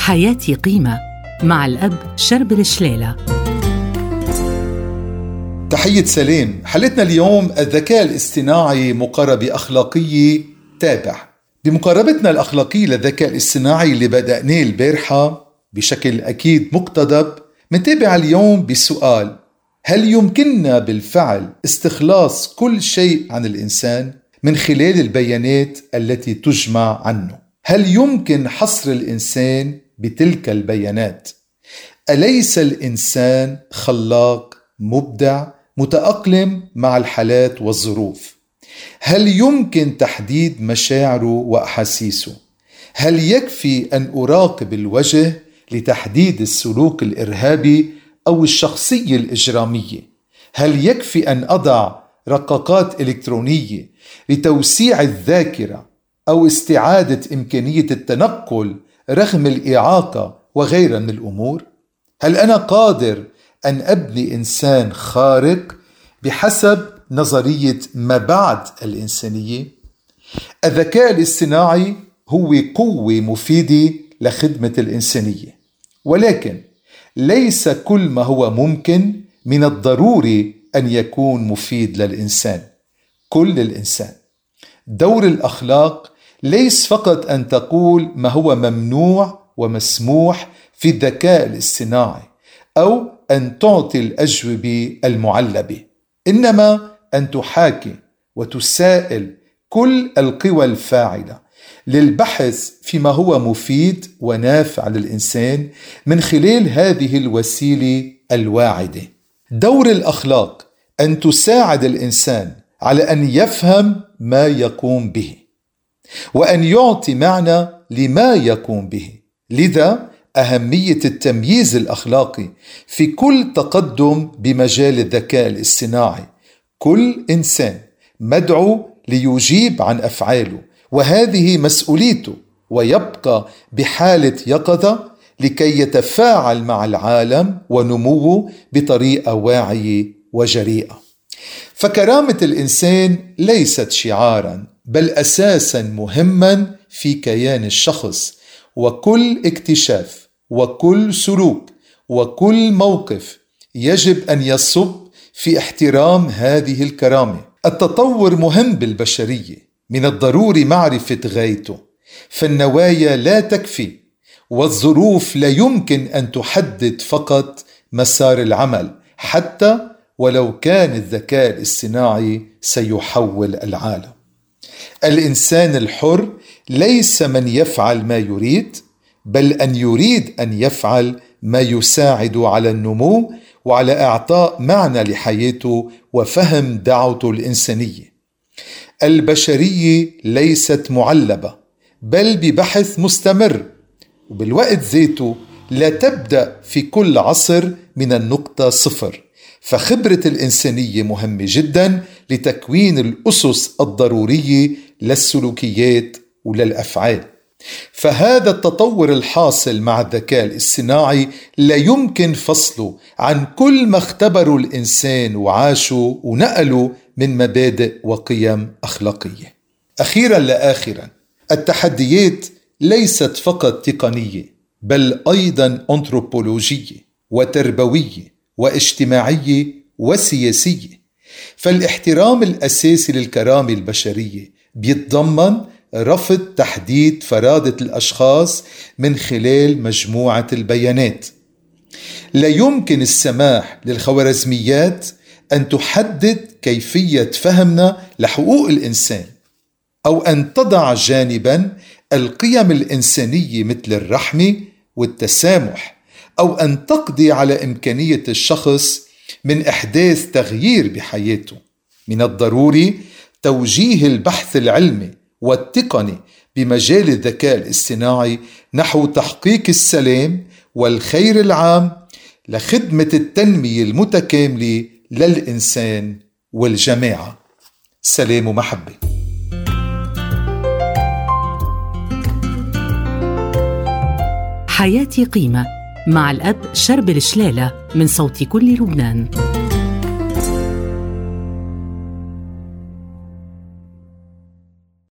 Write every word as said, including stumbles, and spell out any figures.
حياتي قيمة مع الأب شربل شليلة. تحية سلام. حلقتنا اليوم الذكاء الاصطناعي مقاربة أخلاقية. تابع بمقاربتنا الأخلاقية للذكاء الاصطناعي اللي بدأناه البارحة بشكل أكيد مقتضب، منتابع اليوم بسؤال: هل يمكننا بالفعل استخلاص كل شيء عن الإنسان من خلال البيانات التي تجمع عنه؟ هل يمكن حصر الإنسان بتلك البيانات؟ أليس الإنسان خلاق مبدع متأقلم مع الحالات والظروف؟ هل يمكن تحديد مشاعره وأحاسيسه؟ هل يكفي أن أراقب الوجه لتحديد السلوك الإرهابي أو الشخصية الإجرامية؟ هل يكفي أن أضع رقاقات إلكترونية لتوسيع الذاكرة أو استعادة إمكانية التنقل رغم الإعاقة وغيرها من الأمور؟ هل أنا قادر أن أبني إنسان خارق بحسب نظرية ما بعد الإنسانية؟ الذكاء الاصطناعي هو قوة مفيدة لخدمة الإنسانية، ولكن ليس كل ما هو ممكن من الضروري أن يكون مفيد للإنسان. كل الإنسان. دور الأخلاق ليس فقط أن تقول ما هو ممنوع ومسموح في الذكاء الاصطناعي أو أن تعطي الأجوبة المعلبة، إنما أن تحاكي وتسائل كل القوى الفاعلة للبحث فيما هو مفيد ونافع للإنسان من خلال هذه الوسيلة الواعدة. دور الأخلاق أن تساعد الإنسان على أن يفهم ما يقوم به وأن يعطي معنى لما يقوم به. لذا أهمية التمييز الأخلاقي في كل تقدم بمجال الذكاء الاصطناعي. كل إنسان مدعو ليجيب عن أفعاله، وهذه مسؤوليته، ويبقى بحالة يقظة لكي يتفاعل مع العالم ونموه بطريقة واعية وجريئة. فكرامة الإنسان ليست شعاراً، بل أساساً مهماً في كيان الشخص، وكل اكتشاف وكل سلوك وكل موقف يجب أن يصب في احترام هذه الكرامة. التطور مهم بالبشرية، من الضروري معرفة غايته، فالنوايا لا تكفي، والظروف لا يمكن أن تحدد فقط مسار العمل، حتى ولو كان الذكاء الاصطناعي سيحول العالم. الإنسان الحر ليس من يفعل ما يريد، بل أن يريد أن يفعل ما يساعد على النمو وعلى إعطاء معنى لحياته وفهم دعوته الإنسانية. البشرية ليست معلبة، بل ببحث مستمر، وبالوقت ذاته لا تبدأ في كل عصر من النقطة صفر. فخبرة الإنسانية مهمة جدا لتكوين الأسس الضرورية للسلوكيات وللأفعال. فهذا التطور الحاصل مع الذكاء الاصطناعي لا يمكن فصله عن كل ما اختبره الإنسان وعاشه ونقله من مبادئ وقيم أخلاقية. أخيرا لآخرا، التحديات ليست فقط تقنية، بل أيضا أنثروبولوجية وتربوية واجتماعية وسياسية. فالاحترام الأساسي للكرامة البشرية بيتضمن رفض تحديد فرادة الأشخاص من خلال مجموعة البيانات. لا يمكن السماح للخوارزميات أن تحدد كيفية فهمنا لحقوق الإنسان، أو أن تضع جانبا القيم الإنسانية مثل الرحمة والتسامح، أو أن تقضي على إمكانية الشخص من إحداث تغيير بحياته. من الضروري توجيه البحث العلمي والتقني بمجال الذكاء الاصطناعي نحو تحقيق السلام والخير العام لخدمة التنمية المتكاملة للإنسان والجماعة. سلام ومحبة. حياتي قيمة مع الأب شربل شليلة من صوت كل لبنان.